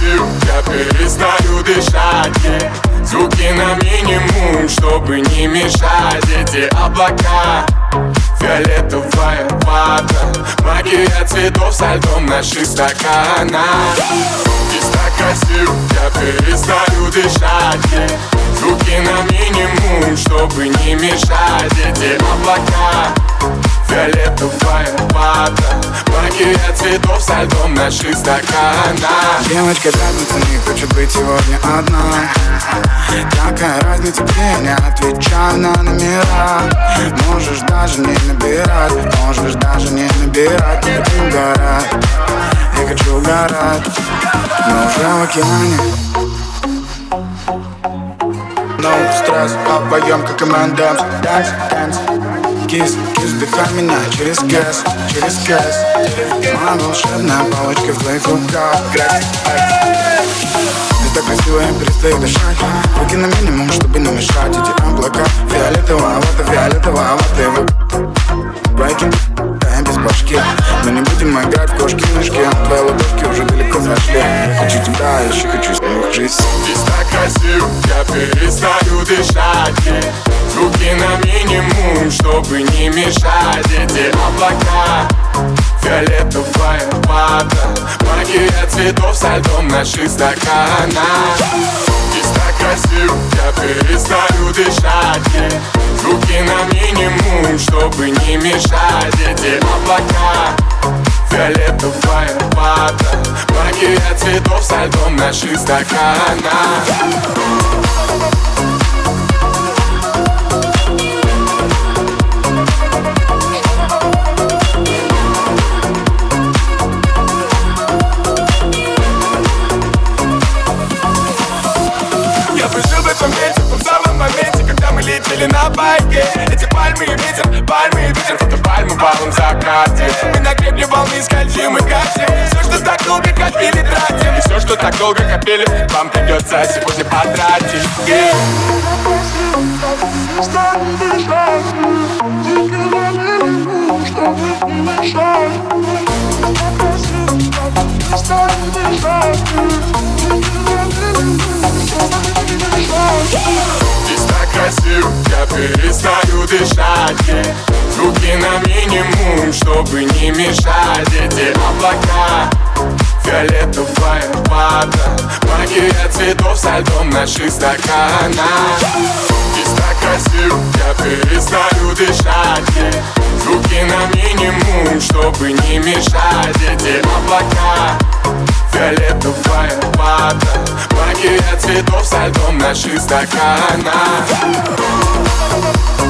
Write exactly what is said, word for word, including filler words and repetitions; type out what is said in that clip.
красив, я перестаю дышать, yeah. Звуки на минимум, чтобы не мешать. Эти облака, фиолетовая вода, магия цветов со льдом в наших стаканах. Здесь так красив, я перестаю дышать, yeah. Звуки на минимум, чтобы не мешать. Эти облака, фиолетовая вода, магия цветов со льдом в наших стаканах. Девочка пятница не хочет быть сегодня одна. Какая разница, где не отвечаю на номера. Можешь даже не набирать, можешь даже не набирать. Я хочу угорать, я хочу угорать, но уже в океане. No стресс, обоем как командам. Dance, dance, кис, кис, вдыхай меня через кэс, через кэс. Моя волшебная палочка в твоих руках. Грязь, ты так красиво, я перестаю дышать. Руки на минимум, чтобы не мешать. Эти облака, фиолетовая вода, фиолетовая вода. Breaking, да, без башки. Но не будем играть в кошки-мышки. Твои ладошки уже далеко зашли. Я хочу тебя, еще хочу с ним жизнь. Здесь так красив, я перестаю дышать, yeah. Звуки на минимум, чтобы не мешать. Эти облака, фиолетовая вода, магия цветов со льдом в наших стаканах. Здесь так красив, я перестаю дышать, yeah. Звуки на минимум, чтобы не мешать. Эти облака, фиолетовая вода, магия цветов со льдом в наших стаканах. В самом моменте, когда мы летели на байке. Эти пальмы и ветер, пальмы и ветер, фотопальмы в алом закате. Мы на гребне волны скользим и катим. Все, что так долго копили, тратим. И все, что так долго копили, вам придется сегодня потратить, yeah. Здесь так красив, я перестаю дышать, yeah. Звуки на минимум, чтобы не мешать. Эти облака, фиолетовая вода, магия цветов со льдом в наших стаканах. Здесь так красив, я перестаю дышать, yeah. Звуки на минимум, чтобы не мешать. Эти облака, фиолетовая вода, магия цветов со льдом в наших стаканах.